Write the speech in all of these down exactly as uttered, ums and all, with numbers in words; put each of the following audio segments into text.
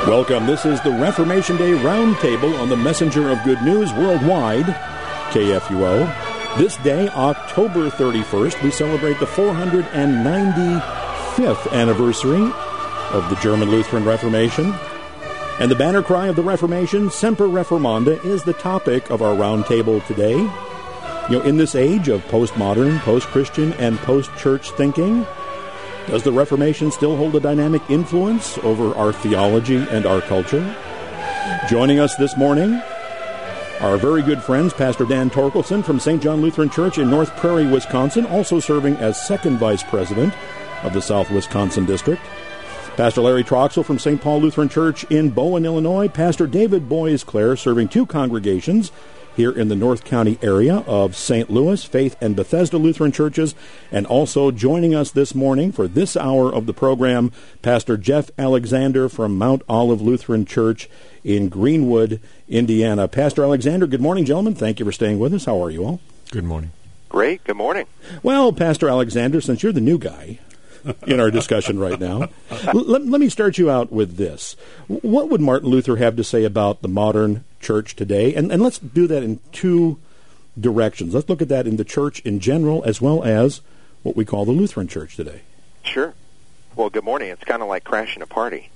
Welcome. This is the Reformation Day Roundtable on the Messenger of Good News Worldwide, K F U O. This day, October thirty-first, we celebrate the four hundred ninety-fifth anniversary of the German Lutheran Reformation. And the banner cry of the Reformation, Semper Reformanda, is the topic of our roundtable today. You know, in this age of postmodern, post-Christian, and post-church thinking, does the Reformation still hold a dynamic influence over our theology and our culture? Joining us this morning, our very good friends, Pastor Dan Torkelson from Saint John Lutheran Church in North Prairie, Wisconsin, also serving as second vice president of the South Wisconsin District. Pastor Larry Troxel from Saint Paul Lutheran Church in Bowen, Illinois. Pastor David Boisclair serving two congregations here in the North County area of Saint Louis, Faith and Bethesda Lutheran Churches. And also joining us this morning for this hour of the program, Pastor Jeff Alexander from Mount Olive Lutheran Church in Greenwood, Indiana. Pastor Alexander, good morning, gentlemen. Thank you for staying with us. How are you all? Good morning. Great. Good morning. Well, Pastor Alexander, since you're the new guy in our discussion right now, l- let me start you out with this. What would Martin Luther have to say about the modern church today? And, and let's do that in two directions. Let's look at that in the church in general as well as what we call the Lutheran church today. Sure. Well, good morning. It's kind of like crashing a party.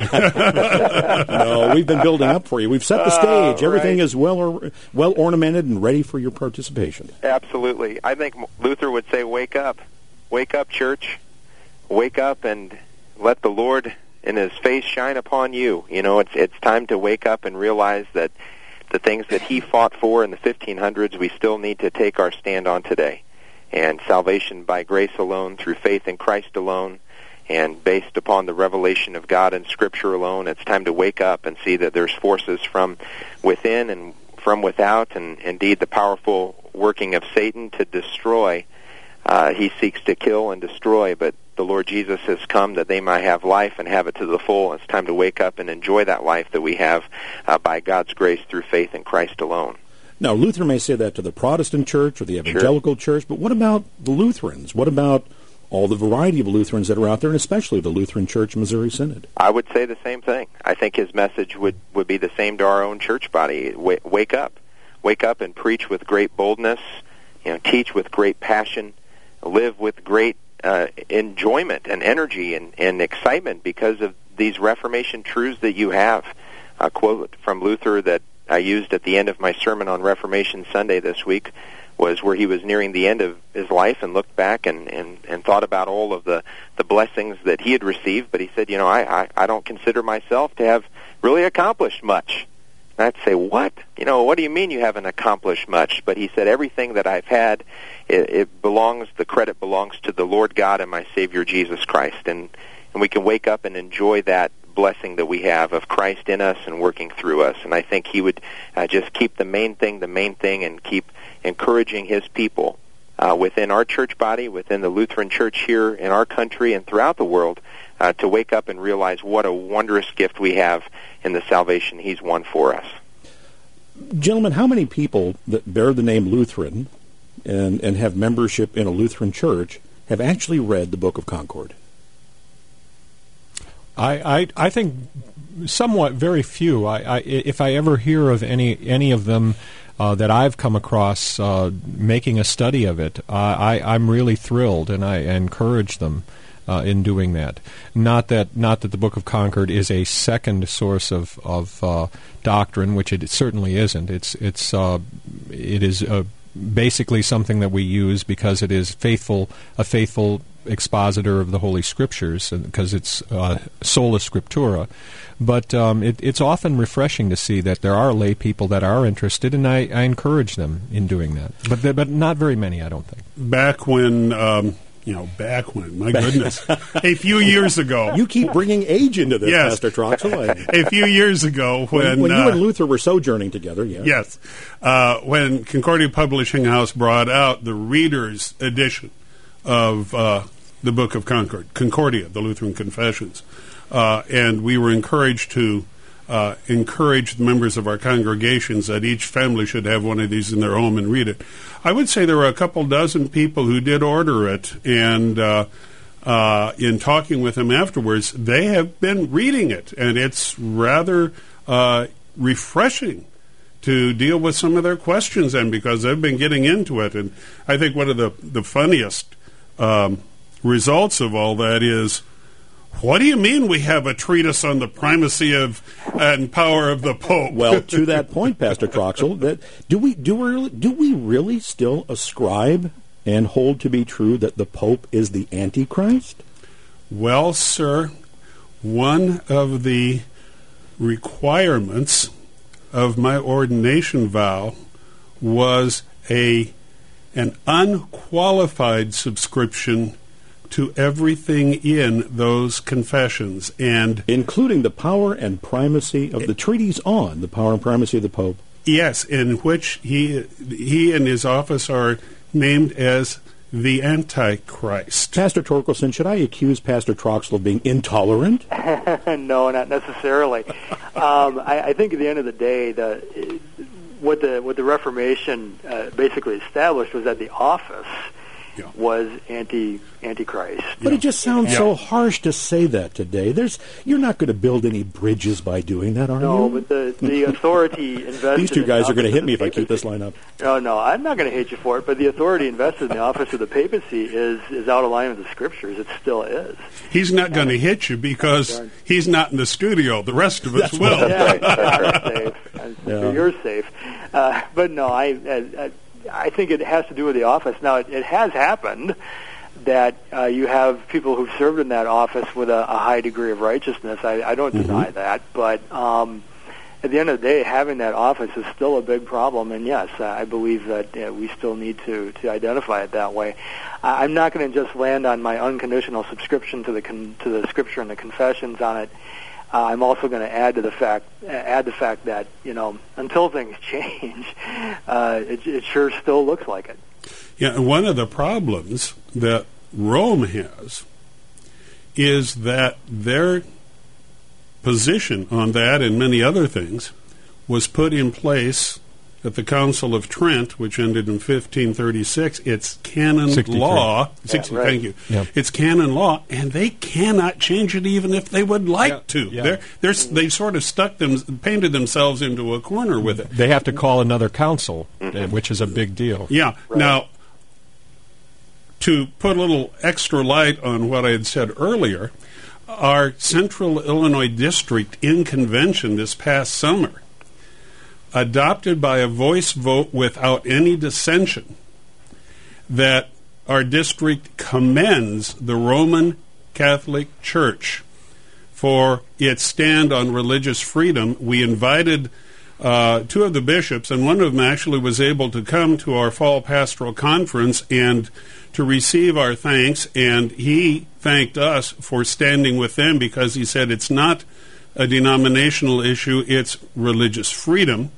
No, we've been building up for you. We've set the stage. Uh, Everything right. is well or, well ornamented and ready for your participation. Absolutely. I think Luther would say, wake up. Wake up, church. Wake up and let the Lord in His face shine upon you. You know, it's it's time to wake up and realize that the things that He fought for in the fifteen hundreds, we still need to take our stand on today. And salvation by grace alone, through faith in Christ alone, and based upon the revelation of God in Scripture alone, it's time to wake up and see that there's forces from within and from without, and indeed the powerful working of Satan to destroy. Uh, he seeks to kill and destroy, but the Lord Jesus has come that they might have life and have it to the full. It's time to wake up and enjoy that life that we have uh, by God's grace through faith in Christ alone. Now, Luther may say that to the Protestant church or the evangelical sure. church, but what about the Lutherans? What about all the variety of Lutherans that are out there, and especially the Lutheran Church Missouri Synod? I would say the same thing. I think his message would, would be the same to our own church body. W- wake up. Wake up and preach with great boldness, you know, teach with great passion, live with great uh, enjoyment and energy and, and excitement because of these Reformation truths that you have. A quote from Luther that I used at the end of my sermon on Reformation Sunday this week was where he was nearing the end of his life and looked back and, and, and thought about all of the, the blessings that he had received, but he said, you know, I, I, I don't consider myself to have really accomplished much. And I'd say, what? You know, what do you mean you haven't accomplished much? But he said, everything that I've had, it, it belongs, the credit belongs to the Lord God and my Savior Jesus Christ. And, and we can wake up and enjoy that blessing that we have of Christ in us and working through us. And I think he would uh, just keep the main thing the main thing and keep encouraging his people uh, within our church body, within the Lutheran Church here in our country and throughout the world, uh, to wake up and realize what a wondrous gift we have in the salvation he's won for us. Gentlemen, how many people that bear the name Lutheran and, and have membership in a Lutheran church have actually read the Book of Concord? I, I, I think somewhat very few. I, I, if I ever hear of any any of them uh, that I've come across uh, making a study of it, uh, I, I'm really thrilled, and I encourage them uh, in doing that. Not that not that the Book of Concord is a second source of of uh, doctrine, which it certainly isn't. It's it's uh, it is uh, basically something that we use because it is faithful a faithful expositor of the Holy Scriptures, because it's uh, sola scriptura. But um, it, it's often refreshing to see that there are lay people that are interested, and I, I encourage them in doing that. But but not very many, I don't think. Back when, um, you know, back when, my goodness, a few years ago. You keep bringing age into this, yes. Pastor Troxel. A few years ago when... When, when uh, you and Luther were sojourning together, yes. Yes. Uh, when Concordia Publishing House brought out the Reader's edition of uh, the Book of Concord, Concordia, the Lutheran Confessions. Uh, and we were encouraged to uh, encourage the members of our congregations that each family should have one of these in their home and read it. I would say there were a couple dozen people who did order it, and uh, uh, in talking with them afterwards, they have been reading it, and it's rather uh, refreshing to deal with some of their questions, and because they've been getting into it. And I think one of the, the funniest um, results of all that is, what do you mean we have a treatise on the primacy of and power of the Pope? Well, to that point, Pastor Troxel, that do we do we do we really still ascribe and hold to be true that the Pope is the Antichrist? Well, sir, one of the requirements of my ordination vow was a an unqualified subscription to everything in those confessions, and including the power and primacy of the treatise on the power and primacy of the Pope. Yes, in which he he and his office are named as the Antichrist. Pastor Torkelson, should I accuse Pastor Troxel of being intolerant? No, not necessarily. um, I, I think at the end of the day, the what the what the Reformation uh, basically established was that the office yeah. was anti antichrist. But it just sounds yeah. so harsh to say that today. There's you're not going to build any bridges by doing that, are no, you? No, but the the authority invested. These two guys in are going to hit me if papacy. I keep this line up. No, no, I'm not going to hate you for it. But the authority invested in the office of the papacy is is out of line with the Scriptures. It still is. He's not going to hit you because he's not in the studio. The rest of us will. Yeah, you're safe. Yeah. You're safe. Uh, but no, I, I I think it has to do with the office. Now, it, it has happened that uh, you have people who've served in that office with a, a high degree of righteousness. I, I don't mm-hmm. deny that, but um, at the end of the day, having that office is still a big problem. And yes, uh, I believe that uh, we still need to, to identify it that way. I, I'm not going to just land on my unconditional subscription to the con- to the Scripture and the confessions on it. Uh, I'm also going to add to the fact, add the fact that you know, until things change, uh, it, it sure still looks like it. Yeah, and one of the problems that Rome has is that their position on that and many other things was put in place at the Council of Trent, which ended in fifteen thirty-six. It's canon law. sixty, yeah, right. Thank you. Yep. It's canon law, and they cannot change it even if they would like yeah, to. yeah. They're, they're, they sort of stuck them, painted themselves into a corner with it. They have to call another council, mm-hmm. which is a big deal. Yeah. Right. Now, to put a little extra light on what I had said earlier, our Central Illinois District in convention this past summer adopted by a voice vote without any dissension that our district commends the Roman Catholic Church for its stand on religious freedom. We invited uh, two of the bishops, and one of them actually was able to come to our fall pastoral conference and to receive our thanks, and he thanked us for standing with them because he said it's not a denominational issue, it's religious freedom.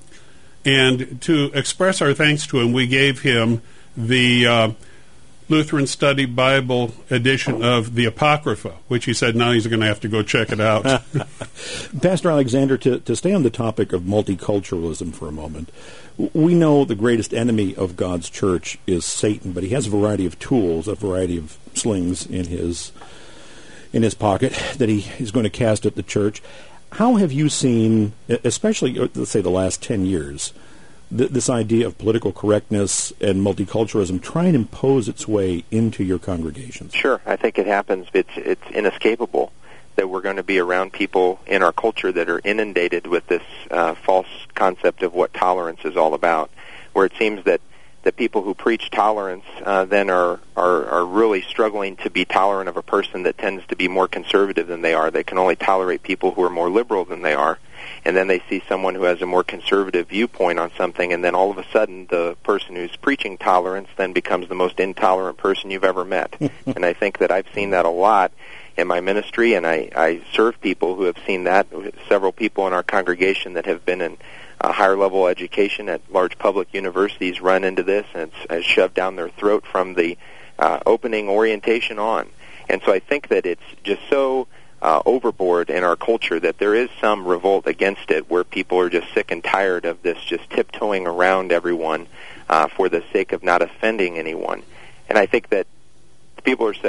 And to express our thanks to him, we gave him the uh, Lutheran Study Bible edition of the Apocrypha, which he said now he's going to have to go check it out. Pastor Alexander, to, to stay on the topic of multiculturalism for a moment, we know the greatest enemy of God's church is Satan, but he has a variety of tools, a variety of slings in his in his pocket that he is going to cast at the church. How have you seen, especially, let's say, the last ten years, th- this idea of political correctness and multiculturalism try and impose its way into your congregations? Sure. I think it happens. It's, it's inescapable that we're going to be around people in our culture that are inundated with this uh, false concept of what tolerance is all about, where it seems that that people who preach tolerance uh, then are, are are really struggling to be tolerant of a person that tends to be more conservative than they are. They can only tolerate people who are more liberal than they are. And then they see someone who has a more conservative viewpoint on something, and then all of a sudden the person who's preaching tolerance then becomes the most intolerant person you've ever met. And I think that I've seen that a lot in my ministry, and I, I serve people who have seen that. Several people in our congregation that have been in Uh, higher level education at large public universities run into this, and it's, it's shoved down their throat from the uh, opening orientation on. And so I think that it's just so uh, overboard in our culture that there is some revolt against it, where people are just sick and tired of this just tiptoeing around everyone uh, for the sake of not offending anyone. And I think that people are sick of it.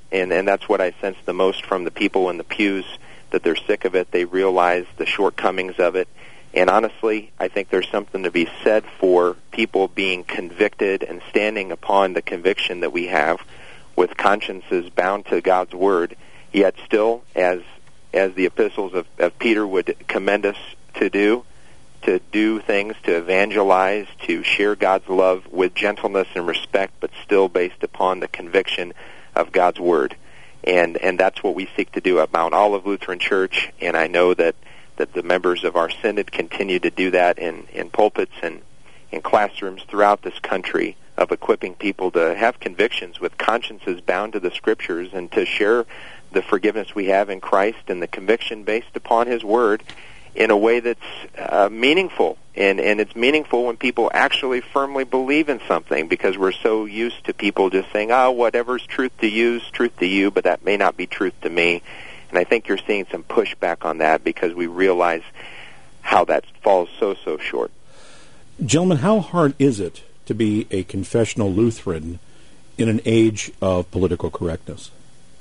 and, and that's what I sense the most from the people in the pews, that they're sick of it. They realize the shortcomings of it. And honestly, I think there's something to be said for people being convicted and standing upon the conviction that we have with consciences bound to God's Word, yet still, as as the epistles of, of Peter would commend us to do, to do things, to evangelize, to share God's love with gentleness and respect, but still based upon the conviction of God's Word. And and that's what we seek to do at Mount Olive Lutheran Church, and I know that, that the members of our synod continue to do that in, in pulpits and in classrooms throughout this country, of equipping people to have convictions with consciences bound to the Scriptures and to share the forgiveness we have in Christ and the conviction based upon His Word in a way that's uh, meaningful. And, and it's meaningful when people actually firmly believe in something, because we're so used to people just saying, oh, whatever's truth to you is truth to you, but that may not be truth to me. And I think you're seeing some pushback on that because we realize how that falls so, so short. Gentlemen, how hard is it to be a confessional Lutheran in an age of political correctness?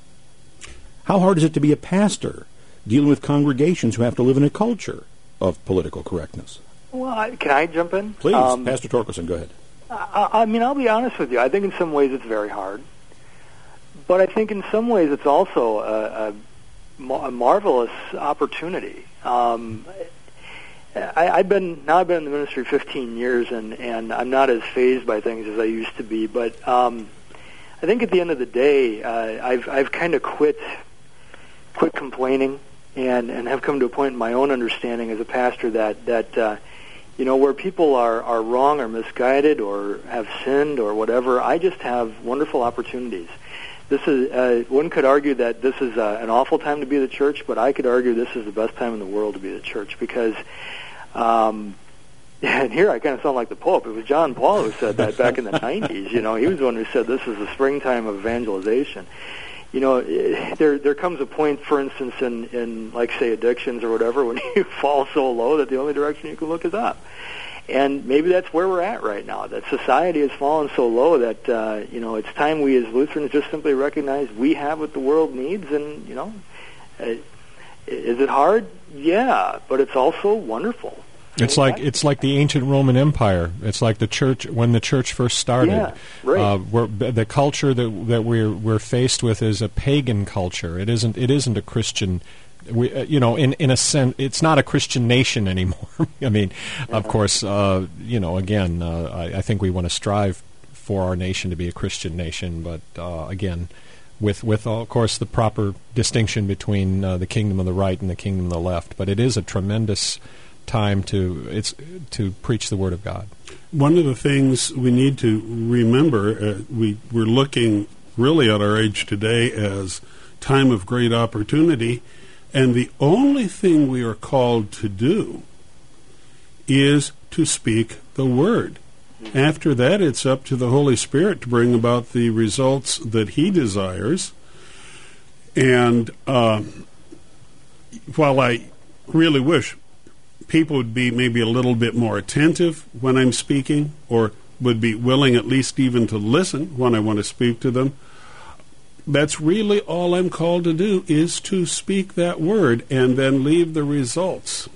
How hard is it to be a pastor dealing with congregations who have to live in a culture of political correctness? Well, I, can I jump in? Please, um, Pastor Torkelson, go ahead. I, I mean, I'll be honest with you. I think in some ways it's very hard. But I think in some ways it's also a, a, a marvelous opportunity. Um, I, I've been now I've been in the ministry fifteen years, and, and I'm not as fazed by things as I used to be. But um, I think at the end of the day, uh, I've I've kind of quit quit complaining, and, and have come to a point in my own understanding as a pastor that that uh, you know, where people are, are wrong or misguided or have sinned or whatever, I just have wonderful opportunities. This is uh, one could argue that this is uh, an awful time to be the church, but I could argue this is the best time in the world to be the church, because um, and here I kind of sound like the Pope. It was John Paul who said that back in the nineties. You know, he was the one who said this is the springtime of evangelization. You know, there there comes a point, for instance, in, in like, say, addictions or whatever, when you fall so low that the only direction you can look is up. And maybe that's where we're at right now, that society has fallen so low that, uh, you know, it's time we as Lutherans just simply recognize we have what the world needs. And, you know, uh, is it hard? Yeah, but it's also wonderful. It's like it's like the ancient Roman Empire. It's like the church when the church first started. Yeah, right. Uh, we're, the culture that that we're we're faced with is a pagan culture. It isn't it isn't a Christian. We, uh, you know, in in a sense, it's not a Christian nation anymore. I mean, yeah. Of course, uh, you know, again, uh, I, I think we want to strive for our nation to be a Christian nation, but uh, again, with with uh, of course the proper distinction between uh, the kingdom of the right and the kingdom of the left. But it is a tremendous time to it's to preach the Word of God. One of the things we need to remember, uh, we we're looking really at our age today as time of great opportunity, and the only thing we are called to do is to speak the Word. After that, it's up to the Holy Spirit to bring about the results that He desires. And uh, while I really wish people would be maybe a little bit more attentive when I'm speaking, or would be willing at least even to listen when I want to speak to them, that's really all I'm called to do, is to speak that Word and then leave the results.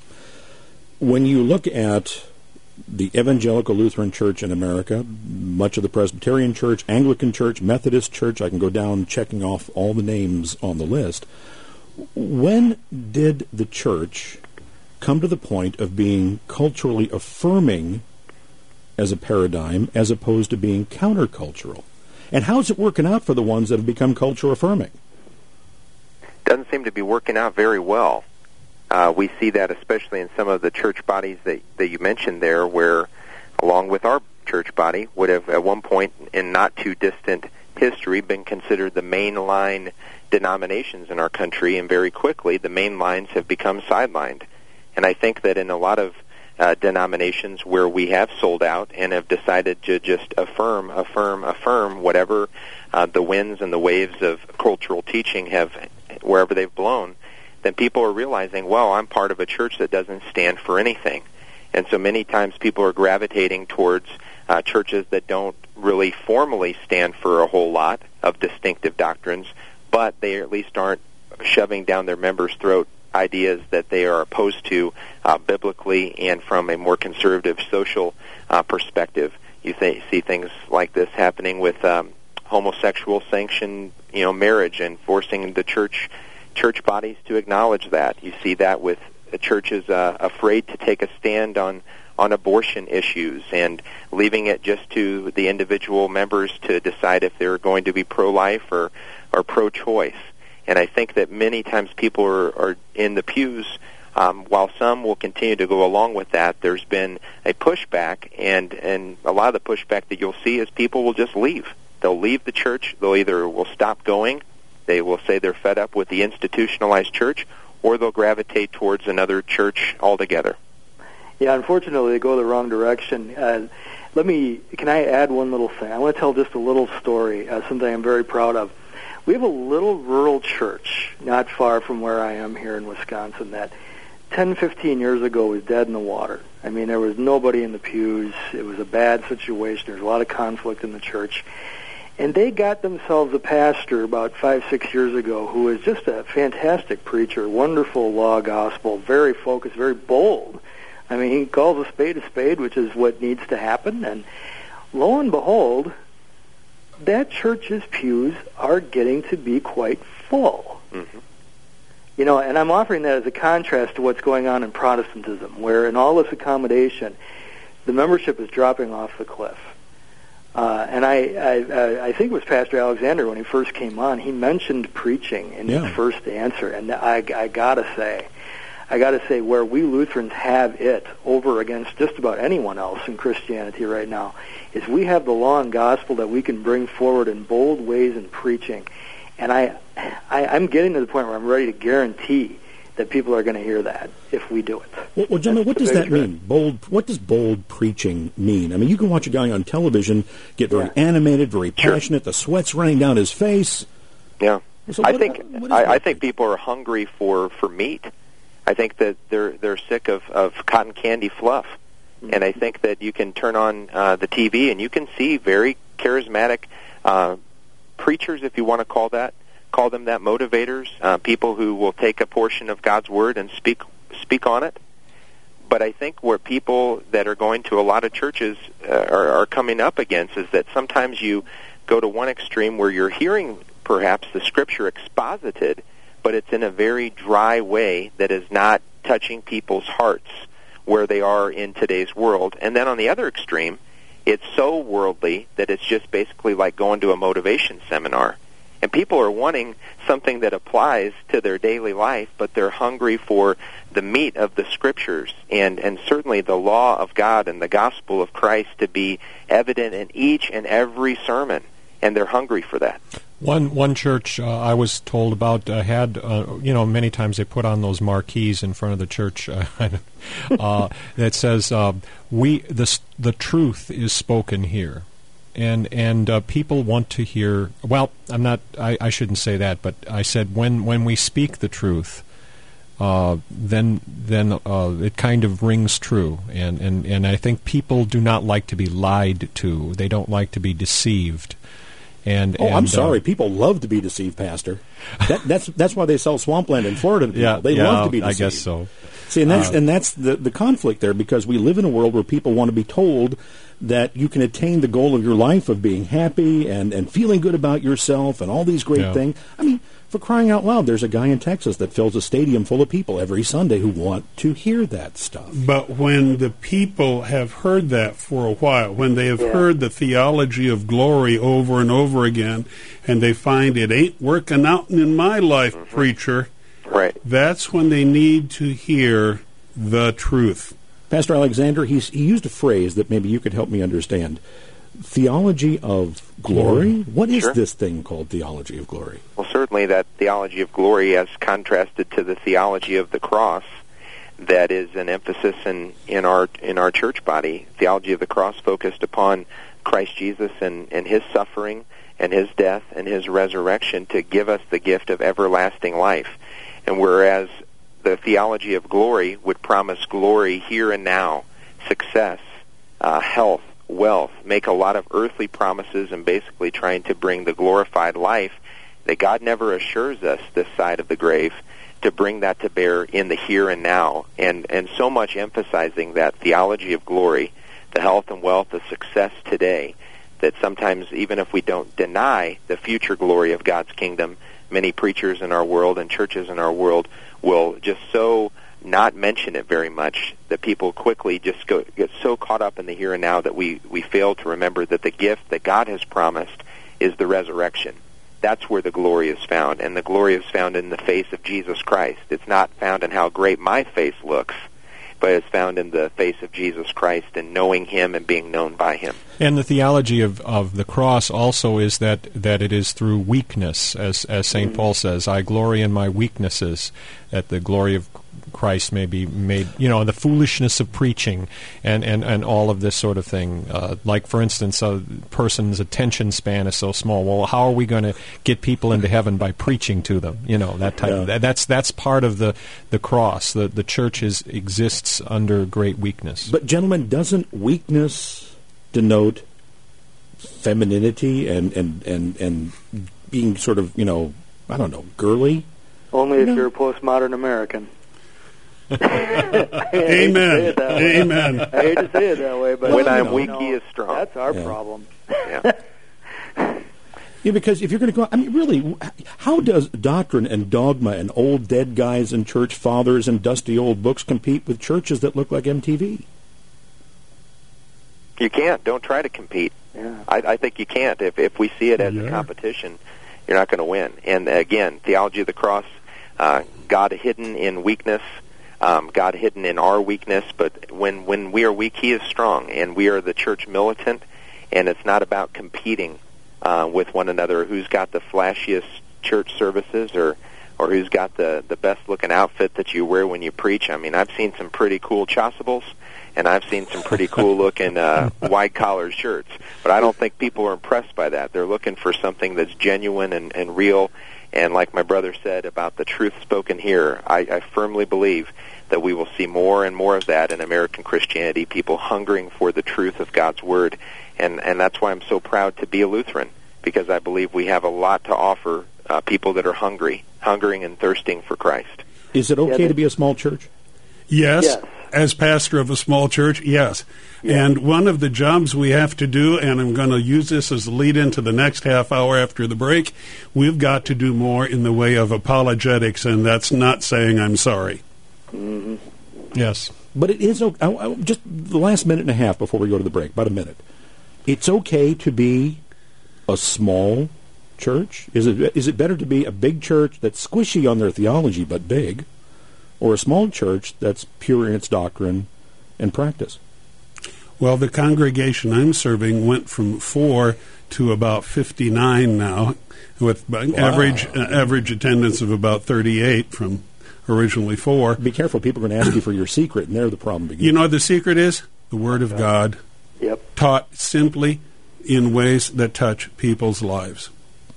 When you look at the Evangelical Lutheran Church in America, much of the Presbyterian Church, Anglican Church, Methodist Church, I can go down checking off all the names on the list, when did the church come to the point of being culturally affirming as a paradigm as opposed to being countercultural? And how's it working out for the ones that have become culture affirming? Doesn't seem to be working out very well. Uh, we see that especially in some of the church bodies that, that you mentioned there, where, along with our church body, would have at one point in not too distant history been considered the mainline denominations in our country, and very quickly the main lines have become sidelined. And I think that in a lot of uh, denominations where we have sold out and have decided to just affirm, affirm, affirm whatever uh, the winds and the waves of cultural teaching have, wherever they've blown, then people are realizing, well, I'm part of a church that doesn't stand for anything. And so many times people are gravitating towards uh, churches that don't really formally stand for a whole lot of distinctive doctrines, but they at least aren't shoving down their members' throat ideas that they are opposed to uh, biblically and from a more conservative social uh, perspective. You th- see things like this happening with um, homosexual sanctioned, you know, marriage, and forcing the church church bodies to acknowledge that. You see that with churches uh, afraid to take a stand on on abortion issues and leaving it just to the individual members to decide if they're going to be pro-life or, or pro-choice. And I think that many times people are, are in the pews, um, while some will continue to go along with that, there's been a pushback, and, and a lot of the pushback that you'll see is people will just leave. They'll leave the church. They'll either will stop going, they will say they're fed up with the institutionalized church, or they'll gravitate towards another church altogether. Yeah, unfortunately, they go the wrong direction. Uh, let me, can I add one little thing? I want to tell just a little story, uh, something I'm very proud of. We have a little rural church not far from where I am here in Wisconsin that ten, fifteen years ago was dead in the water. I mean, there was nobody in the pews. It was a bad situation. There was a lot of conflict in the church. And they got themselves a pastor about five, six years ago who was just a fantastic preacher, wonderful law gospel, very focused, very bold. I mean, he calls a spade a spade, which is what needs to happen. And lo and behold, that church's pews are getting to be quite full. Mm-hmm. You know, and I'm offering that as a contrast to what's going on in Protestantism, where in all this accommodation, the membership is dropping off the cliff. Uh, and I, I, I think it was Pastor Alexander when he first came on. He mentioned preaching in yeah. his first answer, and I, I gotta say, I gotta say, where we Lutherans have it over against just about anyone else in Christianity right now, is we have the law and gospel that we can bring forward in bold ways in preaching, and I, I I'm getting to the point where I'm ready to guarantee that people are going to hear that if we do it. Well, well gentlemen, what does that mean? Bold. What does bold preaching mean? I mean, you can watch a guy on television get very yeah. animated, very passionate. Sure. The sweat's running down his face. Yeah, so I what, think what I, I think people are hungry for, for meat. I think that they're they're sick of, of cotton candy fluff, mm-hmm. and I think that you can turn on uh, the T V and you can see very charismatic uh, preachers, if you want to call that. Call them that, motivators, uh, people who will take a portion of God's Word and speak speak on it. But I think where people that are going to a lot of churches uh, are, are coming up against is that sometimes you go to one extreme where you're hearing perhaps the Scripture exposited, but it's in a very dry way that is not touching people's hearts where they are in today's world. And then on the other extreme, it's so worldly that it's just basically like going to a motivation seminar. And people are wanting something that applies to their daily life, but they're hungry for the meat of the Scriptures and, and certainly the law of God and the gospel of Christ to be evident in each and every sermon, and they're hungry for that. One one church uh, I was told about uh, had, uh, you know, many times they put on those marquees in front of the church uh, uh, that says, uh, "We the the truth is spoken here." And and uh, people want to hear. Well, I'm not. I, I shouldn't say that. But I said when, when we speak the truth, uh, then then uh, it kind of rings true. And, and and I think people do not like to be lied to. They don't like to be deceived. And oh, and, I'm sorry. Uh, people love to be deceived, Pastor. That, that's that's why they sell swampland in Florida to people. Yeah, they yeah, love to be deceived. I guess so. See, and that's uh, and that's the the conflict there, because we live in a world where people want to be told that you can attain the goal of your life of being happy and, and feeling good about yourself and all these great yeah. things. I mean, for crying out loud, there's a guy in Texas that fills a stadium full of people every Sunday who want to hear that stuff. But when the people have heard that for a while, when they have yeah. heard the theology of glory over and over again, and they find it ain't working out in my life, mm-hmm. preacher, right. that's when they need to hear the truth. Pastor Alexander, he's, he used a phrase that maybe you could help me understand. Theology of glory? What is sure. this thing called theology of glory? Well, certainly that theology of glory as contrasted to the theology of the cross, that is an emphasis in, in our in our church body. Theology of the cross focused upon Christ Jesus and, and his suffering and his death and his resurrection to give us the gift of everlasting life. And whereas the theology of glory would promise glory here and now, success, uh, health, wealth, make a lot of earthly promises, and basically trying to bring the glorified life that God never assures us this side of the grave, to bring that to bear in the here and now, and, and so much emphasizing that theology of glory, the health and wealth, the success today, that sometimes even if we don't deny the future glory of God's kingdom, many preachers in our world and churches in our world will just so not mention it very much that people quickly just go, get so caught up in the here and now that we, we fail to remember that the gift that God has promised is the resurrection. That's where the glory is found, and the glory is found in the face of Jesus Christ. It's not found in how great my face looks, but it's found in the face of Jesus Christ and knowing Him and being known by Him. And the theology of, of the cross also is that, that it is through weakness, as as Saint Mm-hmm. Paul says, I glory in my weaknesses, that the glory of Christ may be made, you know, the foolishness of preaching and, and, and all of this sort of thing. Uh, like, for instance, a person's attention span is so small. Well, how are we going to get people into heaven by preaching to them? You know, that type. Yeah. Of, that's that's part of the, the cross. The the church is exists under great weakness. But, gentlemen, doesn't weakness denote femininity and, and, and, and being sort of, you know, I don't know, girly? Only you if know? you're a postmodern American. Amen. Amen. I hate to say it that way, but when I'm know, weak, you know, He is strong. That's our yeah. problem. Yeah. Yeah, because if you're going to go, I mean, really, how does doctrine and dogma and old dead guys and church fathers and dusty old books compete with churches that look like M T V? You can't. Don't try to compete. Yeah. I, I think you can't. If if we see it as Yeah. a competition, you're not going to win. And again, theology of the cross, uh, God hidden in weakness, um, God hidden in our weakness. But when when we are weak, He is strong, and we are the church militant. And it's not about competing uh, with one another. Who's got the flashiest church services, or or who's got the the best looking outfit that you wear when you preach? I mean, I've seen some pretty cool chasubles. And I've seen some pretty cool-looking uh, wide-collar shirts. But I don't think people are impressed by that. They're looking for something that's genuine and, and real. And like my brother said about the truth spoken here, I, I firmly believe that we will see more and more of that in American Christianity, people hungering for the truth of God's Word. And, and that's why I'm so proud to be a Lutheran, because I believe we have a lot to offer uh, people that are hungry, hungering and thirsting for Christ. Is it okay Yeah, to be a small church? Yes. Yes. As pastor of a small church, yes. Yeah. And one of the jobs we have to do, and I'm going to use this as a lead into the next half hour after the break, we've got to do more in the way of apologetics, and that's not saying I'm sorry. Mm-hmm. Yes. But it is okay. I, I, just the last minute and a half before we go to the break, about a minute. It's okay to be a small church? Is it is it better to be a big church that's squishy on their theology but big, or a small church that's pure in its doctrine and practice? Well, the congregation I'm serving went from four to about fifty-nine now, with wow. average uh, average attendance of about thirty-eight from originally four. Be careful. People are going to ask you for your secret, and there the problem begins. You know what the secret is? The Word of God. Yep. Taught simply in ways that touch people's lives.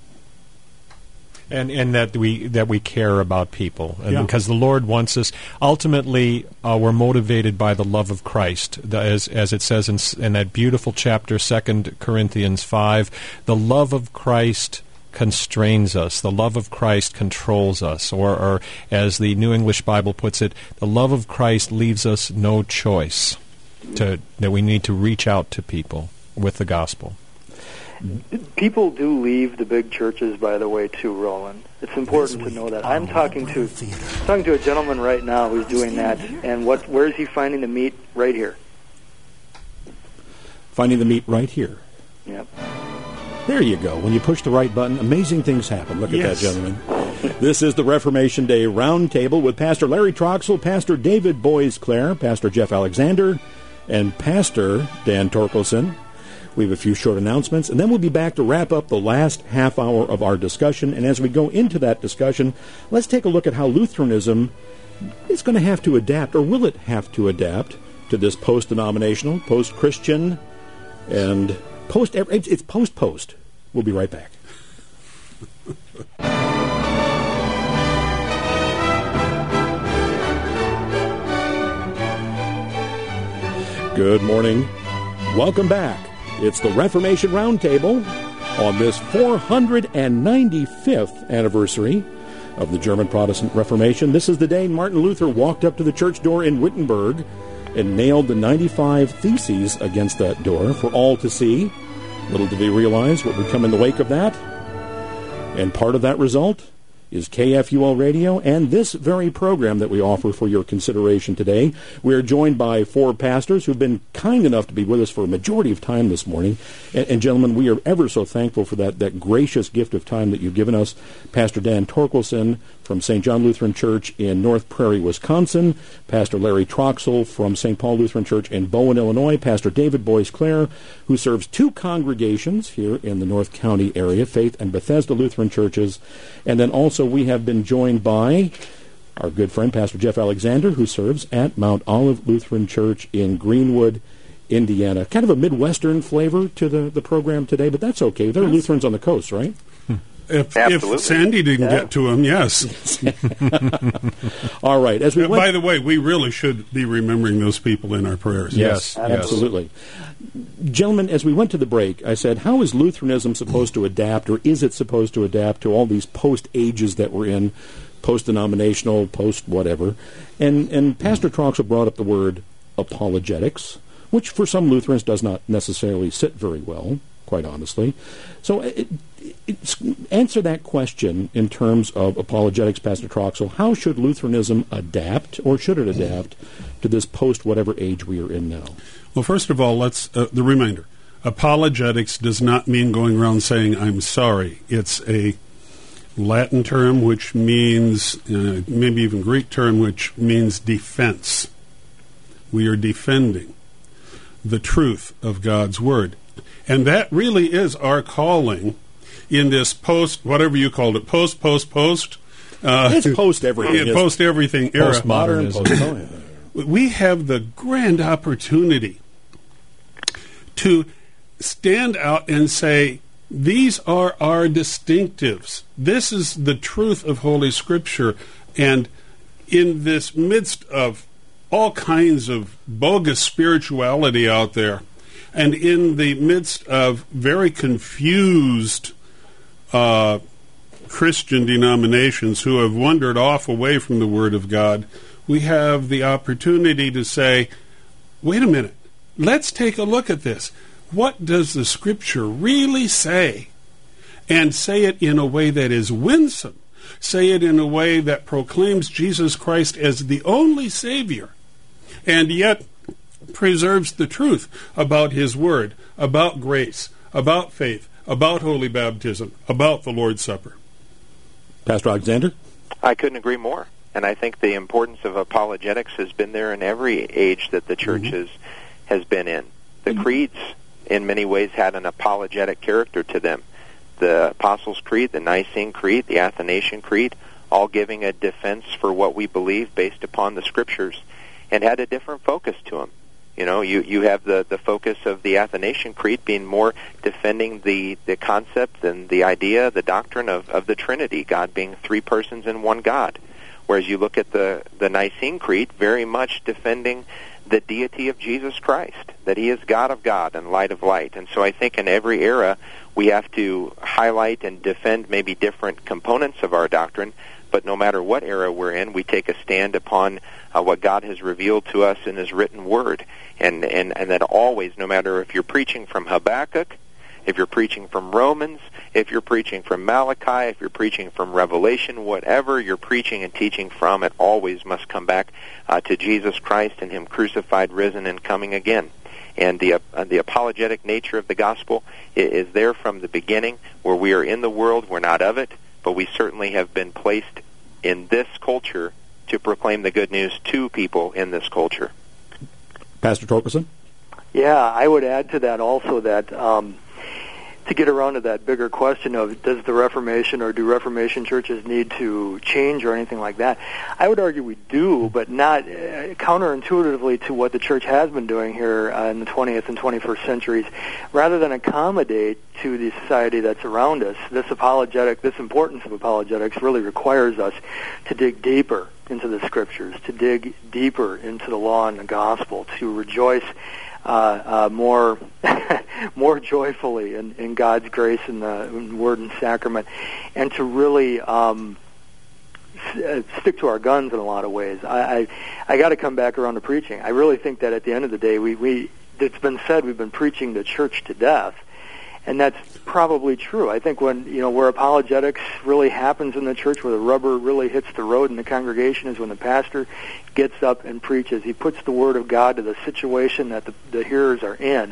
And and that we that we care about people, and yeah. because the Lord wants us. Ultimately, uh, we're motivated by the love of Christ, the, as as it says in, in that beautiful chapter, Second Corinthians five. The love of Christ constrains us. The love of Christ controls us, or, or as the New English Bible puts it, the love of Christ leaves us no choice. To that we need to reach out to people with the gospel. People do leave the big churches, by the way, too, Roland. It's important to know that. I'm talking to talking to a gentleman right now who's doing that, and what? Where is he finding the meat? Right here. Finding the meat right here. Yep. There you go. When you push the right button, amazing things happen. Look at Yes. that, gentlemen. This is the Reformation Day Roundtable with Pastor Larry Troxel, Pastor David Boisclair, Pastor Jeff Alexander, and Pastor Dan Torkelson. We have a few short announcements, and then we'll be back to wrap up the last half hour of our discussion. And as we go into that discussion, let's take a look at how Lutheranism is going to have to adapt, or will it have to adapt, to this post-denominational, post-Christian, and post. It's post-post. We'll be right back. Good morning. Welcome back. It's the Reformation Roundtable on this four hundred ninety-fifth anniversary of the German Protestant Reformation. This is the day Martin Luther walked up to the church door in Wittenberg and nailed the ninety-five Theses against that door for all to see. Little did he realize what would come in the wake of that. And part of that result is K F U L Radio and this very program that we offer for your consideration today. We are joined by four pastors who've been kind enough to be with us for a majority of time this morning. And, and gentlemen, we are ever so thankful for that, that gracious gift of time that you've given us. Pastor Dan Torkelson from Saint John Lutheran Church in North Prairie, Wisconsin. Pastor Larry Troxel from Saint Paul Lutheran Church in Bowen, Illinois. Pastor David Boyce-Clare, who serves two congregations here in the North County area, Faith and Bethesda Lutheran Churches. And then also we have been joined by our good friend, Pastor Jeff Alexander, who serves at Mount Olive Lutheran Church in Greenwood, Indiana. Kind of a Midwestern flavor to the, the program today, but that's okay. There are Lutherans on the coast, right? If, if Sandy didn't yeah. get to him, yes. All right. As we uh, went, by the way, we really should be remembering those people in our prayers. Yes, yes. Absolutely. Gentlemen, as we went to the break, I said, how is Lutheranism supposed to adapt, or is it supposed to adapt to all these post-ages that we're in, post-denominational, post-whatever? And, and Pastor Troxel brought up the word apologetics, which for some Lutherans does not necessarily sit very well, quite honestly. So it, it, answer that question in terms of apologetics, Pastor Troxel. How should Lutheranism adapt, or should it adapt, to this post-whatever age we are in now? Well, first of all, let's uh, the reminder. Apologetics does not mean going around saying, I'm sorry. It's a Latin term which means, uh, maybe even Greek term, which means defense. We are defending the truth of God's Word. And that really is our calling in this post, whatever you called it, post, post, post. Uh, it's post everything. Yeah, post everything era. Postmodernism. Post- we have the grand opportunity to stand out and say, these are our distinctives. This is the truth of Holy Scripture. And in this midst of all kinds of bogus spirituality out there, and in the midst of very confused uh, Christian denominations who have wandered off away from the Word of God, we have the opportunity to say, wait a minute, let's take a look at this. What does the Scripture really say? And say it in a way that is winsome. Say it in a way that proclaims Jesus Christ as the only Savior, and yet preserves the truth about His Word, about grace, about faith, about holy baptism, about the Lord's Supper. Pastor Alexander? I couldn't agree more. And I think the importance of apologetics has been there in every age that the church mm-hmm. has, has been in. The mm-hmm. creeds, in many ways, had an apologetic character to them. The Apostles' Creed, the Nicene Creed, the Athanasian Creed, all giving a defense for what we believe based upon the Scriptures, and had a different focus to them. You know, you, you have the, the focus of the Athanasian Creed being more defending the, the concept and the idea, the doctrine of, of the Trinity, God being three persons in one God. Whereas you look at the, the Nicene Creed, very much defending the deity of Jesus Christ, that He is God of God and light of light. And so I think in every era we have to highlight and defend maybe different components of our doctrine, but no matter what era we're in, we take a stand upon uh, what God has revealed to us in His written Word. And, and, and that always, no matter if you're preaching from Habakkuk, if you're preaching from Romans, if you're preaching from Malachi, if you're preaching from Revelation, whatever you're preaching and teaching from, it always must come back uh, to Jesus Christ and Him crucified, risen, and coming again. And the uh, the apologetic nature of the gospel is, is there from the beginning, where we are in the world, we're not of it, but we certainly have been placed in this culture to proclaim the good news to people in this culture. Pastor Torkelson? Yeah, I would add to that also that um, to get around to that bigger question of does the Reformation or do Reformation churches need to change or anything like that, I would argue we do, but not uh, counterintuitively to what the church has been doing here uh, in the twentieth and twenty-first centuries. Rather than accommodate to the society that's around us, this apologetic, this importance of apologetics really requires us to dig deeper into the Scriptures, to dig deeper into the law and the gospel, to rejoice uh, uh, more more joyfully in, in God's grace and the in Word and Sacrament, and to really um, s- stick to our guns in a lot of ways. I I, I got to come back around to preaching. I really think that at the end of the day, we we it's been said we've been preaching the church to death. And that's probably true. I think when, you know, where apologetics really happens in the church, where the rubber really hits the road in the congregation, is when the pastor gets up and preaches. He puts the Word of God to the situation that the, the hearers are in.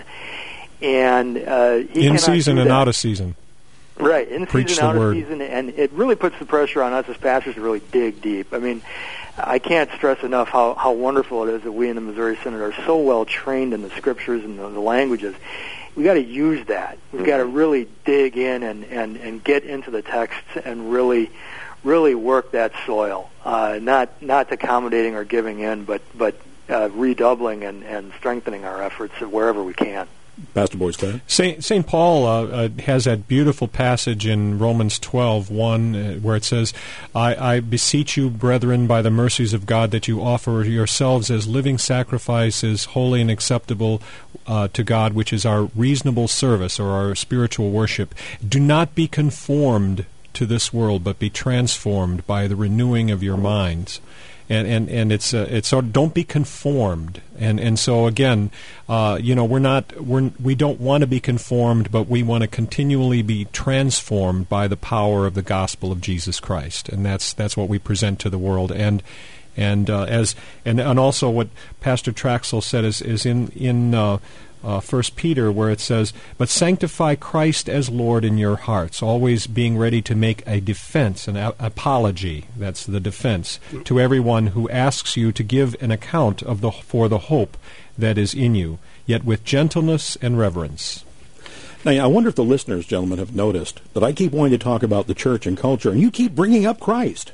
And uh, he in season and out of season. Right, in Preach season, the out word. of season. And it really puts the pressure on us as pastors to really dig deep. I mean, I can't stress enough how, how wonderful it is that we in the Missouri Synod are so well trained in the Scriptures and the, the languages. We got to use that. We've got to really dig in and, and, and get into the texts and really, really work that soil. Uh, not not accommodating or giving in, but but uh, redoubling and, and strengthening our efforts wherever we can. Pastor Boystein. Saint Saint Paul uh, uh, has that beautiful passage in Romans twelve one uh, where it says, I, I beseech you, brethren, by the mercies of God, that you offer yourselves as living sacrifices, holy and acceptable uh, to God, which is our reasonable service or our spiritual worship. Do not be conformed to this world, but be transformed by the renewing of your minds. And and and it's uh, it's sort of, don't be conformed, and and so again, uh, you know, we're not we're we don't want to be conformed, but we want to continually be transformed by the power of the gospel of Jesus Christ, and that's that's what we present to the world. And and uh, as and and also what Pastor Traxel said is is in in. Uh, Uh, First Peter, where it says, "But sanctify Christ as Lord in your hearts, always being ready to make a defense, an a- apology," that's the defense, "to everyone who asks you to give an account of the for the hope that is in you, yet with gentleness and reverence." Now, I wonder if the listeners, gentlemen, have noticed that I keep wanting to talk about the church and culture, and you keep bringing up Christ.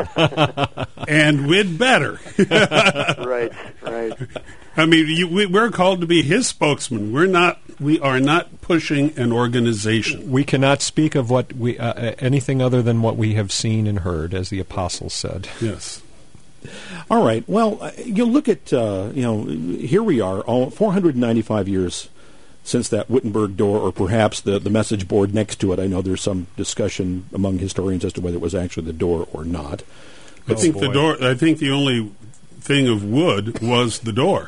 And we'd better. Right, right. I mean, you, we, we're called to be his spokesman. We're not. We are not pushing an organization. We cannot speak of what we uh, anything other than what we have seen and heard, as the apostles said. Yes. All right. Well, uh, you look at uh, you know here we are, all four hundred ninety-five years since that Wittenberg door, or perhaps the the message board next to it. I know there's some discussion among historians as to whether it was actually the door or not. I Oh, think boy. the door. I think the only thing of wood was the door.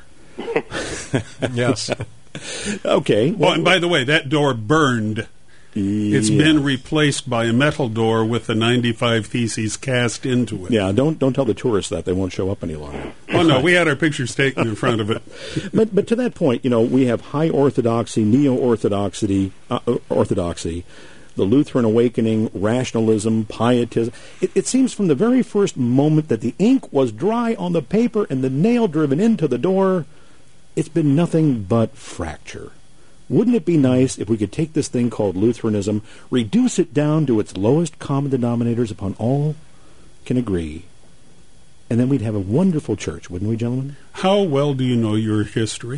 Yes. Okay. Well, and by the way, that door burned. It's yeah. been replaced by a metal door with the ninety-five Theses cast into it. Yeah, don't don't tell the tourists that. They won't show up any longer. Oh, no, we had our pictures taken in front of it. But but to that point, you know, we have high orthodoxy, neo-orthodoxy, uh, orthodoxy, the Lutheran awakening, rationalism, pietism. It, it seems from the very first moment that the ink was dry on the paper and the nail driven into the door, it's been nothing but fracture. Wouldn't it be nice if we could take this thing called Lutheranism, reduce it down to its lowest common denominators upon all can agree, and then we'd have a wonderful church, wouldn't we, gentlemen? How well do you know your history?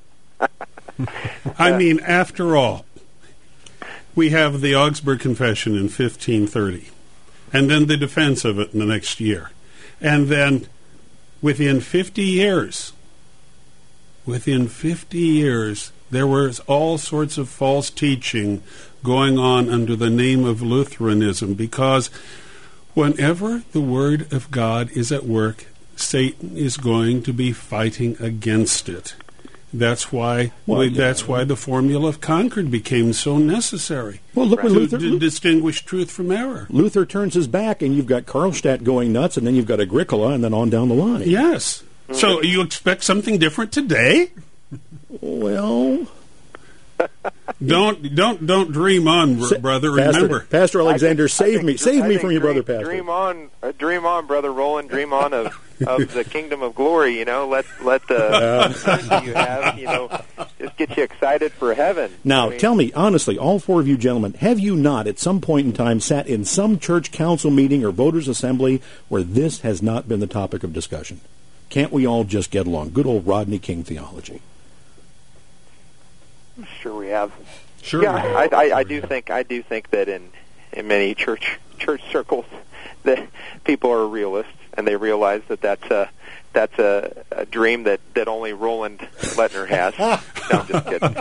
I mean, after all, we have the Augsburg Confession in fifteen thirty, and then the defense of it in the next year. And then within fifty years, within fifty years, there was all sorts of false teaching going on under the name of Lutheranism, because whenever the Word of God is at work, Satan is going to be fighting against it. That's why Well, we, yeah. that's why the formula of Concord became so necessary. Well, look when to Luther, d- distinguish truth from error. Luther turns his back, and you've got Karlstadt going nuts, and then you've got Agricola, and then on down the line. Yes. So you expect something different today? Well, Don't don't don't dream on, br- Sa- brother. Pastor, Remember, Pastor Alexander, I save think- me, save I me think from your dream, brother, Pastor. Dream on, uh, dream on, brother Roland. Dream on of, of the kingdom of glory. You know, let let the eternity you have, you know, just get you excited for heaven. Now, I mean, tell me honestly, all four of you gentlemen, have you not at some point in time sat in some church council meeting or voters' assembly where this has not been the topic of discussion? Can't we all just get along? Good old Rodney King theology. Sure we have. Sure. Yeah, I, I, I do think I do think that in in many church church circles that people are realists. and they realize that that's a that's a, a dream that, that only Roland Lettner has. No, I'm just kidding.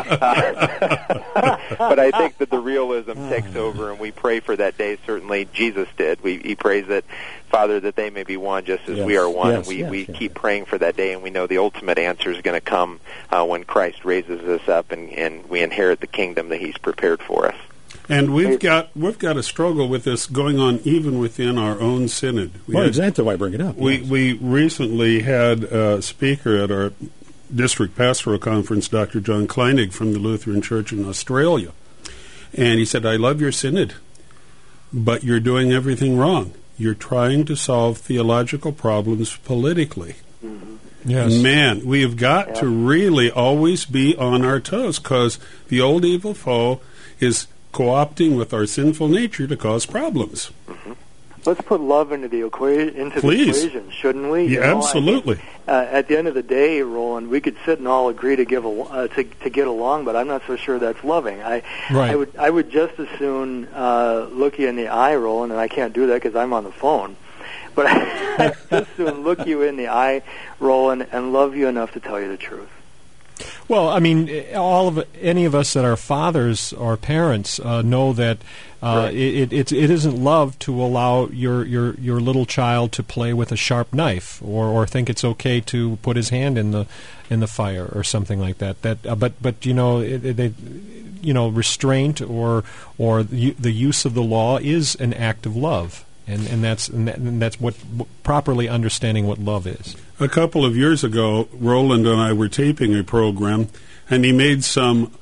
Uh, but I think that the realism takes over, and we pray for that day. Certainly, Jesus did. We, he prays that, Father, that they may be one just as yes. we are one. Yes, and we, yes, we yes. keep praying for that day, and we know the ultimate answer is going to come uh, when Christ raises us up and, and we inherit the kingdom that he's prepared for us. And we've got we've got a struggle with this going on even within our own synod. We well, had, exactly why I bring it up. We yes. we recently had a speaker at our district pastoral conference, Doctor John Kleinig from the Lutheran Church in Australia, and he said, "I love your synod, but you're doing everything wrong. You're trying to solve theological problems politically." Mm-hmm. Yes. Man, we have got yeah. to really always be on our toes, because the old evil foe is co-opting with our sinful nature to cause problems. Mm-hmm. Let's put love into the, equa- into Please. the equation, shouldn't we? Yeah, You know, absolutely. I think, uh, at the end of the day, Roland, we could sit and all agree to give a, uh, to, to get along, but I'm not so sure that's loving. I, Right. I would I would just as soon uh, look you in the eye, Roland, and I can't do that because I'm on the phone. But I'd just as soon look you in the eye, Roland, and love you enough to tell you the truth. Well, I mean, all of any of us that are fathers or parents uh, know that uh, Right. it, it it isn't love to allow your, your, your little child to play with a sharp knife, or, or think it's okay to put his hand in the in the fire or something like that. That uh, but but you know it, it, they, you know restraint or or the, the use of the law is an act of love. And, and that's and, that, and that's what properly understanding what love is. A couple of years ago, Roland and I were taping a program, and he made some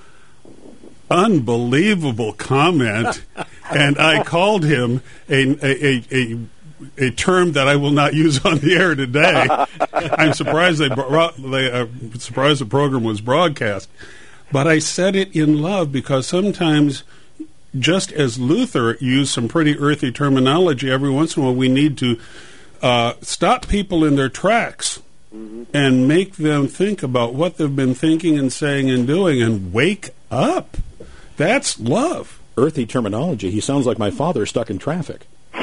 unbelievable comment, and I called him a a, a a a term that I will not use on the air today. I'm surprised they brought, they uh, surprised the program was broadcast, but I said it in love, because sometimes, just as Luther used some pretty earthy terminology, every once in a while we need to uh, stop people in their tracks mm-hmm. and make them think about what they've been thinking and saying and doing, and wake up. That's love. Earthy terminology. He sounds like my father stuck in traffic.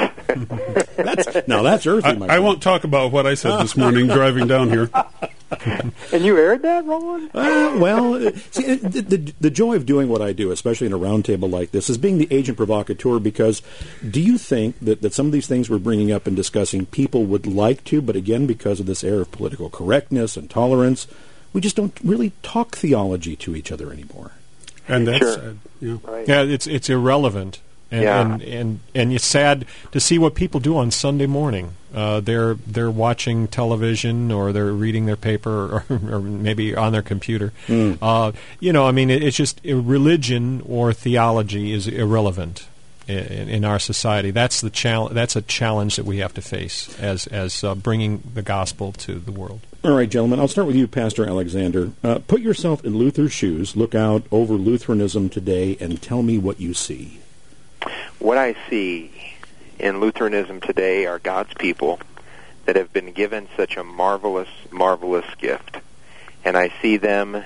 that's, now that's earthy, my I, I friend. won't talk about what I said this morning driving down here. And you aired that, Roland? Uh, well, uh, see, uh, the, the, the joy of doing what I do, especially in a roundtable like this, is being the agent provocateur, because do you think that, that some of these things we're bringing up and discussing, people would like to, but again, because of this air of political correctness and tolerance, we just don't really talk theology to each other anymore? And that's Sure. sad. Yeah. Right. Yeah, it's it's irrelevant, and Yeah. and, and and it's sad to see what people do on Sunday morning. Uh, they're they're watching television, or they're reading their paper, or, or maybe on their computer. Mm. Uh, you know, I mean, it, it's just uh, religion or theology is irrelevant in, in our society. That's the chal- That's a challenge that we have to face as as uh, bringing the gospel to the world. All right, gentlemen, I'll start with you, Pastor Alexander. Uh, put yourself in Luther's shoes, look out over Lutheranism today, and tell me what you see. What I see in Lutheranism today are God's people that have been given such a marvelous, marvelous gift. And I see them,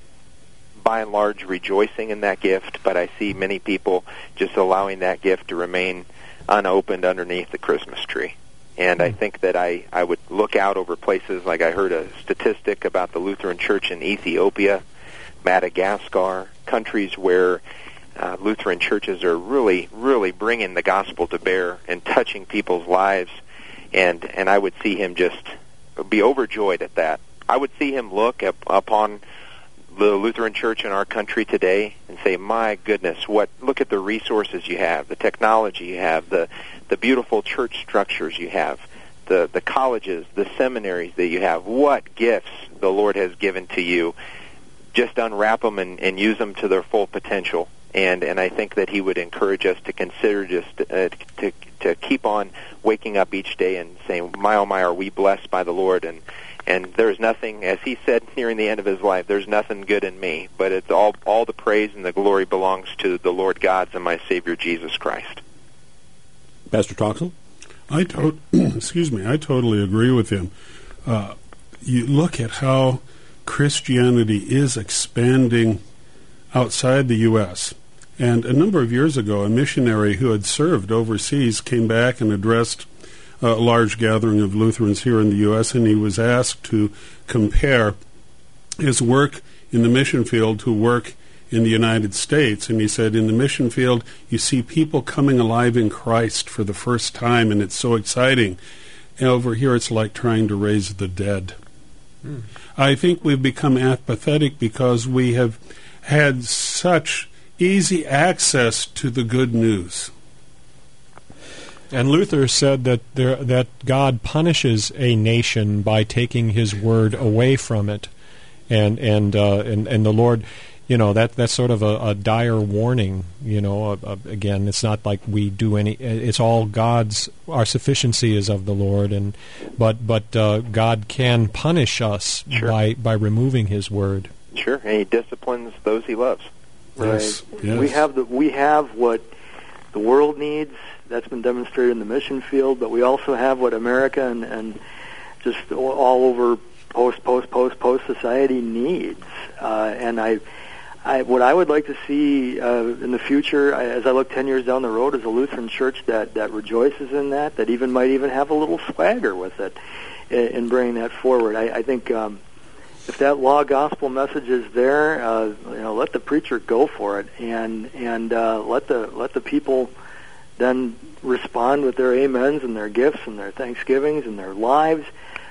by and large, rejoicing in that gift, but I see many people just allowing that gift to remain unopened underneath the Christmas tree. And I think that I, I would look out over places like I heard a statistic about the Lutheran Church in Ethiopia, Madagascar, countries where uh, Lutheran churches are really, really bringing the gospel to bear and touching people's lives. And, and I would see him just be overjoyed at that. I would see him look up, upon the Lutheran Church in our country today and say, my goodness, what look at the resources you have, the technology you have, the the beautiful church structures you have, the the colleges, the seminaries that you have. What gifts the Lord has given to you. Just unwrap them and, and use them to their full potential. And and I think that he would encourage us to consider just uh, to to keep on waking up each day and saying, my oh my, are we blessed by the Lord? And And there's nothing, as he said nearing the end of his life, there's nothing good in me, but it's all all the praise and the glory belongs to the Lord God's and my Savior Jesus Christ. Pastor Toxel? I to- excuse me. I totally agree with him. Uh, you look at how Christianity is expanding outside the U S And a number of years ago, a missionary who had served overseas came back and addressed a large gathering of Lutherans here in the U S, and he was asked to compare his work in the mission field to work in the United States. And he said, in the mission field, you see people coming alive in Christ for the first time, and it's so exciting. And over here, it's like trying to raise the dead. Mm. I think we've become apathetic because we have had such easy access to the good news. And Luther said that there, that God punishes a nation by taking His word away from it, and and uh, and and the Lord, you know, that that's sort of a, a dire warning. You know, uh, uh, again, it's not like we do any. It's all God's. Our sufficiency is of the Lord, and but but uh, God can punish us sure. by by removing His word. Sure, and He disciplines those He loves. Right. Yes. Yes. We have the we have what the world needs. That's been demonstrated in the mission field, but we also have what America and, and just all over post, post, post, post society needs. Uh, and I, I, what I would like to see uh, in the future, as I look ten years down the road, is a Lutheran church that, that rejoices in that, that even might even have a little swagger with it in, in bringing that forward. I, I think um, if that law gospel message is there, uh, you know, let the preacher go for it, and and uh, let the let the people then respond with their amens and their gifts and their thanksgivings and their lives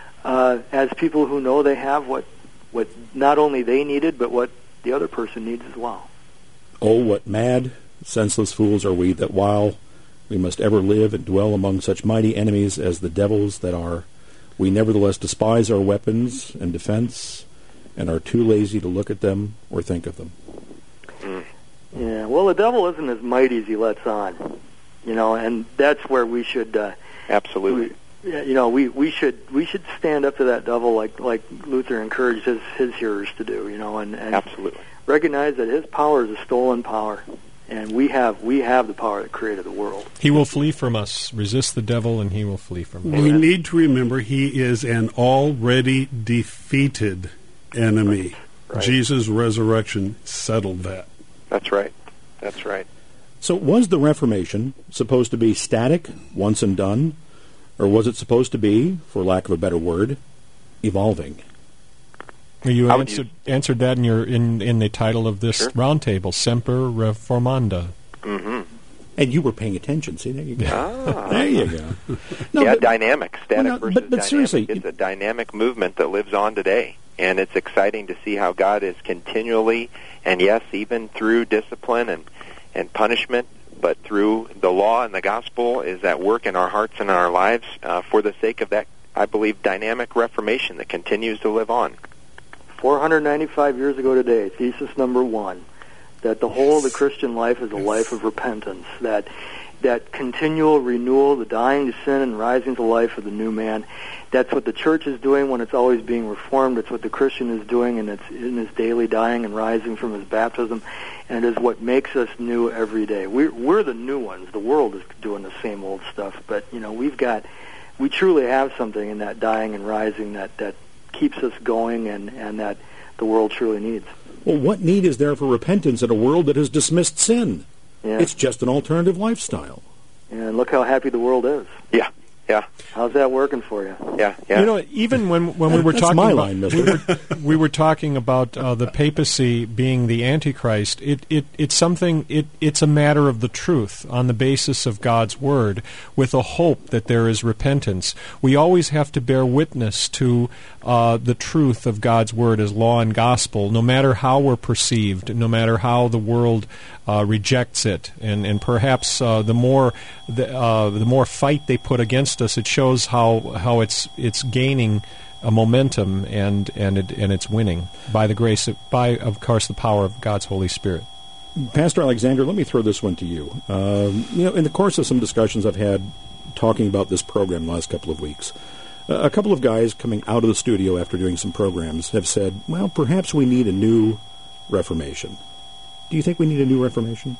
uh, as people who know they have what what not only they needed, but what the other person needs as well. Oh, what mad, senseless fools are we, that while we must ever live and dwell among such mighty enemies as the devils that are, we nevertheless despise our weapons and defense and are too lazy to look at them or think of them. Mm. Yeah, well, the devil isn't as mighty as he lets on. You know, and that's where we should uh, absolutely. We, you know, we, we should we should stand up to that devil like like Luther encouraged his, his hearers to do. You know, and, and absolutely recognize that his power is a stolen power, and we have we have the power that created the world. He will flee from us. Resist the devil, and he will flee from us. We need to remember he is an already defeated enemy. Right. Jesus' resurrection settled that. That's right. That's right. So was the Reformation supposed to be static, once and done, or was it supposed to be, for lack of a better word, evolving? You How answered you... answered that in your in, in the title of this sure. roundtable, Semper Reformanda. Mm-hmm. And you were paying attention. See, there you go. Ah. There you go. No, yeah, but, dynamic, static well, no, versus but, but dynamic. seriously, it's a dynamic movement that lives on today. And it's exciting to see how God is continually, and yes, even through discipline and and punishment, but through the law and the gospel is at work in our hearts and in our lives uh, for the sake of that, I believe, dynamic reformation that continues to live on. four hundred ninety-five years ago today, thesis number one, that the whole of the Christian life is a life of repentance, that that continual renewal, the dying to sin and rising to life of the new man. That's what the church is doing when it's always being reformed. It's what the Christian is doing in, its, in his daily dying and rising from his baptism. And it is what makes us new every day. We're, we're the new ones. The world is doing the same old stuff. But, you know, we've got, we truly have something in that dying and rising that, that keeps us going and, and that the world truly needs. Well, what need is there for repentance in a world that has dismissed sin? Yeah. It's just an alternative lifestyle. And look how happy the world is. Yeah, yeah. How's that working for you? Yeah, yeah. You know, even when when we were That's talking my about line, we, were, we were talking about uh, the papacy being the Antichrist, it, it it's something it it's a matter of the truth on the basis of God's word, with a hope that there is repentance. We always have to bear witness to uh, the truth of God's word as law and gospel, no matter how we're perceived, no matter how the world uh, rejects it, and and perhaps uh, the more the, uh, the more fight they put against us, it shows how how it's it's gaining a momentum and and it, and it's winning by the grace of, by of course the power of God's Holy Spirit. Pastor Alexander, let me throw this one to you. Um, you know, in the course of some discussions I've had talking about this program the last couple of weeks, uh, a couple of guys coming out of the studio after doing some programs have said, well, perhaps we need a new Reformation. Do you think we need a new Reformation?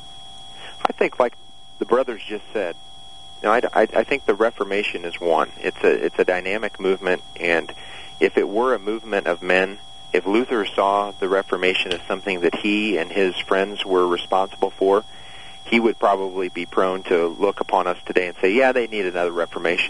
I think, like the brothers just said, you know, I, I, I think the Reformation is one. It's a it's a dynamic movement, and if it were a movement of men, if Luther saw the Reformation as something that he and his friends were responsible for, he would probably be prone to look upon us today and say, yeah, they need another Reformation.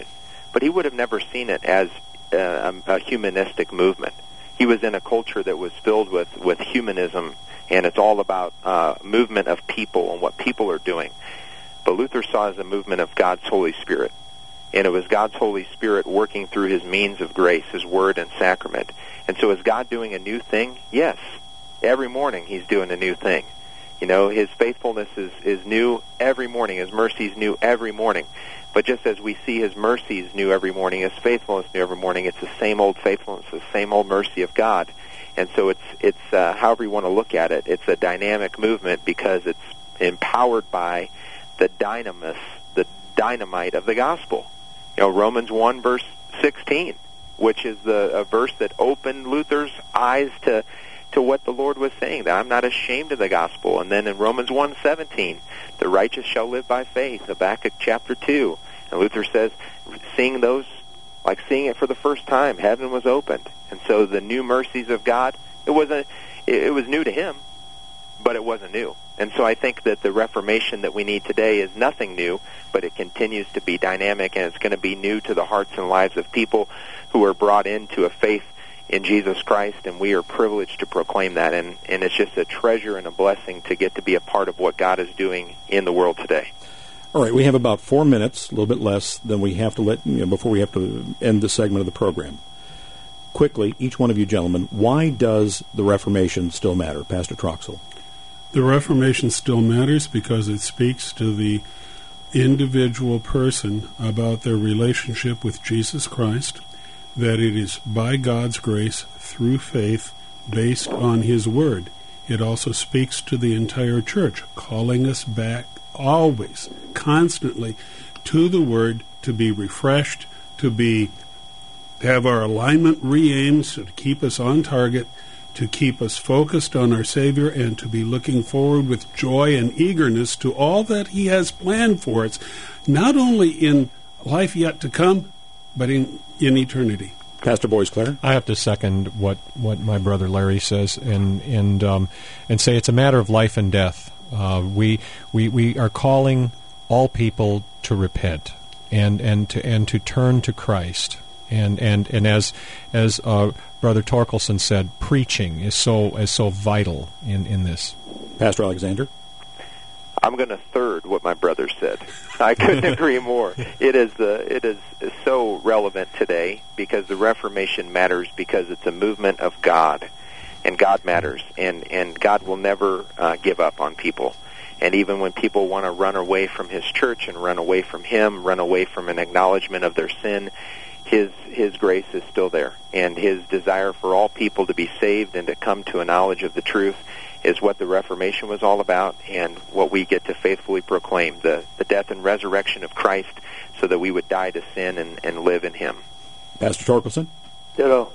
but he would have never seen it as uh, a, a humanistic movement. He was in a culture that was filled with, with humanism, and it's all about uh, movement of people and what people are doing. But Luther saw it as a movement of God's Holy Spirit. And it was God's Holy Spirit working through his means of grace, his word and sacrament. And so is God doing a new thing? Yes. Every morning he's doing a new thing. You know, his faithfulness is, is new every morning. His mercies new every morning. But just as we see his mercies new every morning, his faithfulness new every morning, it's the same old faithfulness, the same old mercy of God. And so it's, it's uh, however you want to look at it, it's a dynamic movement because it's empowered by the dynamis, the dynamite of the gospel. You know, Romans one, verse sixteen, which is the a verse that opened Luther's eyes to to what the Lord was saying, that I'm not ashamed of the gospel. And then in Romans one seventeen, the righteous shall live by faith, Habakkuk chapter two. And Luther says, seeing those, like seeing it for the first time, heaven was opened. And so the new mercies of God, it wasn't, it, it was new to him, but it wasn't new. And so I think that the Reformation that we need today is nothing new, but it continues to be dynamic, and it's going to be new to the hearts and lives of people who are brought into a faith in Jesus Christ, and we are privileged to proclaim that. And, and it's just a treasure and a blessing to get to be a part of what God is doing in the world today. All right, we have about four minutes, a little bit less than we have to let, you know, before we have to end this segment of the program. Quickly, each one of you gentlemen, why does the Reformation still matter? Pastor Troxel. The Reformation still matters because it speaks to the individual person about their relationship with Jesus Christ, that it is by God's grace, through faith, based on his word. It also speaks to the entire church, calling us back always, constantly, to the word, to be refreshed, to be have our alignment re-aimed, so to keep us on target, to keep us focused on our Savior, and to be looking forward with joy and eagerness to all that he has planned for us, not only in life yet to come, but in, in eternity. Pastor Boisclair? I have to second what, what my brother Larry says and and um, and say it's a matter of life and death. Uh, we we we are calling all people to repent and and to and to turn to Christ. And and and as as uh, Brother Torkelson said, preaching is so is so vital in, in this. Pastor Alexander? I'm going to third what my brother said. I couldn't agree more. It is the it is so relevant today because the Reformation matters because it's a movement of God, and God matters, and and God will never uh, give up on people. And even when people want to run away from his church and run away from him, run away from an acknowledgement of their sin, His His grace is still there, and His desire for all people to be saved and to come to a knowledge of the truth is what the Reformation was all about, and what we get to faithfully proclaim, the, the death and resurrection of Christ, so that we would die to sin and, and live in Him. Pastor Torkelson? Ditto.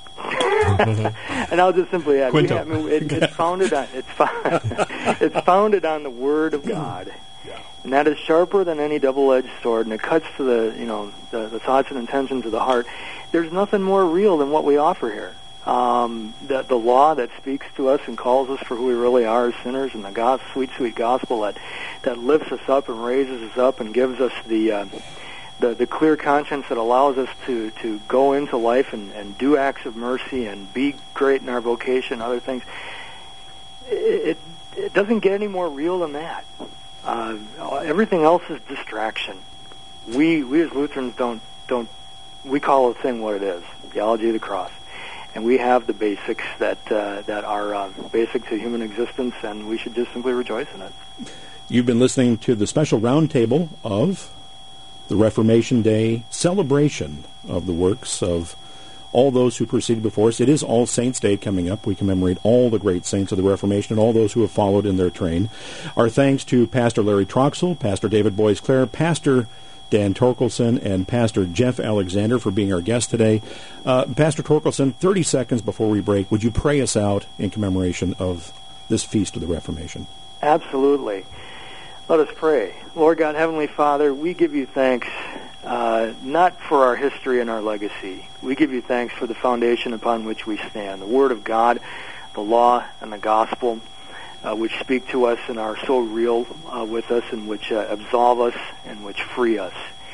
And I'll just simply add, we have, I mean, it, it's founded on it's, it's founded on the Word of God. And that is sharper than any double-edged sword, and it cuts to the, you know, the, the thoughts and intentions of the heart. There's nothing more real than what we offer here. Um, the, the law that speaks to us and calls us for who we really are as sinners, and the God, sweet, sweet gospel that, that lifts us up and raises us up and gives us the uh, the, the clear conscience that allows us to, to go into life and, and do acts of mercy and be great in our vocation and other things. It, it, it doesn't get any more real than that. Uh, everything else is distraction. We we as Lutherans don't don't we call a thing what it is, theology of the cross, and we have the basics that uh, that are uh, basic to human existence, and we should just simply rejoice in it. You've been listening to the special roundtable of the Reformation Day celebration of the works of all those who proceeded before us. It is All Saints' Day coming up. We commemorate all the great saints of the Reformation and all those who have followed in their train. Our thanks to Pastor Larry Troxel, Pastor David Boisclair, Pastor Dan Torkelson, and Pastor Jeff Alexander for being our guest today. Uh, Pastor Torkelson, thirty seconds before we break, would you pray us out in commemoration of this Feast of the Reformation? Absolutely. Let us pray. Lord God, Heavenly Father, we give you thanks Uh, not for our history and our legacy. We give you thanks for the foundation upon which we stand, the Word of God, the law, and the gospel, uh, which speak to us and are so real uh, with us, and which uh, absolve us and which free us.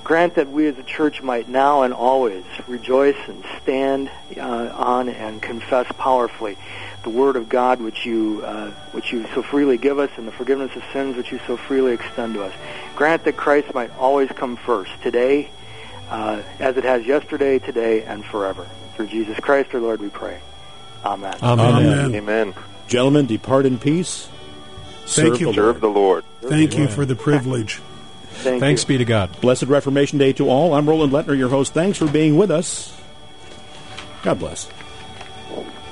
Grant that we as a church might now and always rejoice and stand uh, on and confess powerfully the Word of God, which you uh, which you so freely give us, and the forgiveness of sins, which you so freely extend to us. Grant that Christ might always come first, today, uh, as it has yesterday, today, and forever. Through Jesus Christ, our Lord, we pray. Amen. Amen. Amen. Amen. Gentlemen, depart in peace. Thank Serve you. the Serve the Lord. Thank you for the privilege. Thank Thanks you. be to God. Blessed Reformation Day to all. I'm Roland Lettner, your host. Thanks for being with us. God bless.